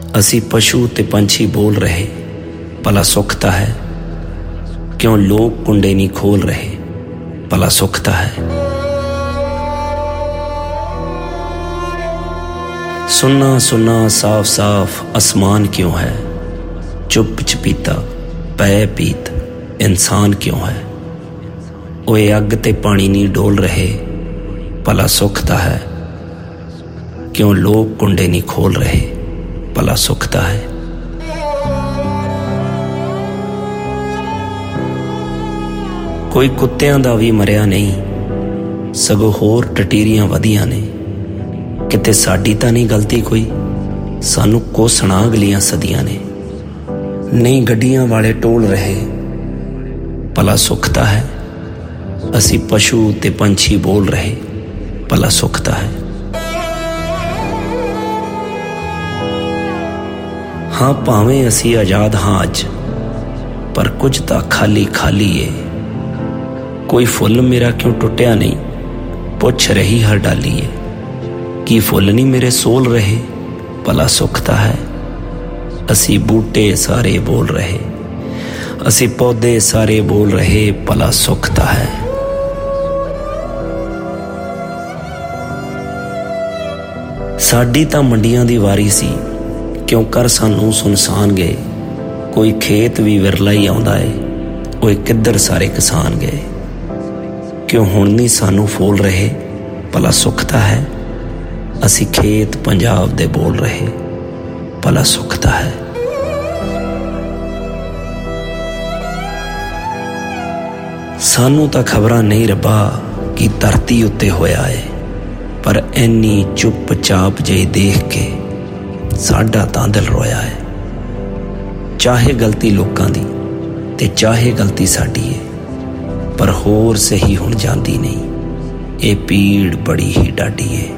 असी पशु ते पंछी बोल रहे, भला सुख ता है। क्यों लोग कुंडे नहीं खोल रहे, भला सुख ता है। सुन्ना सुन्ना साफ साफ आसमान क्यों है, चुप चपीता पै पीत इंसान क्यों है। ओए अग ते पानी नहीं डोल रहे, भला सुख ता है। क्यों लोग कुंडे नहीं खोल रहे, भला सुख ता है। कोई कुत्तियां दा भी मरिया नहीं, सगों होर टटीरियां वधियां ने। किते साडी तां नहीं गलती कोई, सानू कोसना अगलियां सदियां ने। नहीं गड्डियां वाले टोल रहे, भला सुख ता है। असी पशु ते पंछी बोल रहे, भला सुख ता है। हाँ भावें असी आजाद हाँ अज, पर कुछ तां खाली खाली है। कोई फुल मेरा क्यों टुटिया नहीं, पुछ रही हर डाली है। कि फुल नहीं मेरे सोल रहे, भला सुख ता है। असी बूटे सारे बोल रहे, असी पौधे सारे बोल रहे, भला सुख ता है। साडी तां मंडियां दी वारी सी, क्यों कर सानू सुनसान गए। कोई खेत भी विरला ही आउंदा है, ओए किधर सारे किसान गए। क्यों हुण नहीं सानू फोल रहे, भला सुख ता है। असी खेत पंजाब दे बोल रहे, भला सुख ता है। सानू तां खबरां नहीं रब्बा कि धरती उत्ते होया है, पर इन्नी चुप चाप जे देख के साडा तां दिल रोया है। चाहे गलती लोकां दी ते चाहे गलती साडी है, पर होर सही हुण जांदी नहीं। ये पीड़ बड़ी ही डाडी है।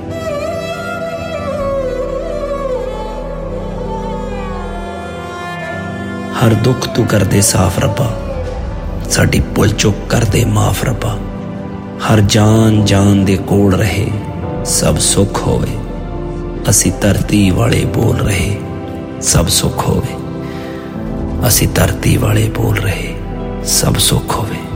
हर दुख तू कर दे साफ रब्बा, साडी भुल चुक कर दे माफ रब्बा। हर जान जान दे कोल रहे, सब सुख होवे। असी धरती वाले बोल रहे, सब सुख होवे। असी धरती वाले बोल रहे, सब सुख होवे।